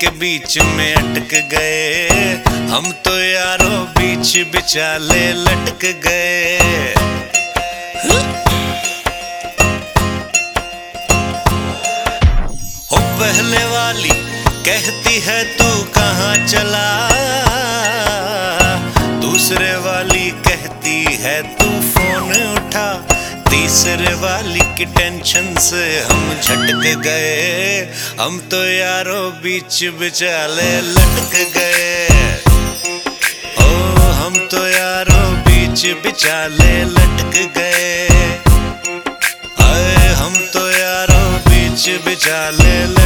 के बीच में अटक गए, हम तो यारों बीच बिचाले लटक गए। हो पहले वाली कहती है तू कहाँ चला, दूसरे वाली कहती है तू फोन उठा, तीसरे वाली की टेंशन से हम झटक गए, हम तो यारों बीच बिचाले लटक गए। ओ हम तो यारों बीच बिचाले लटक गए, हम तो यारों बीच बिचाले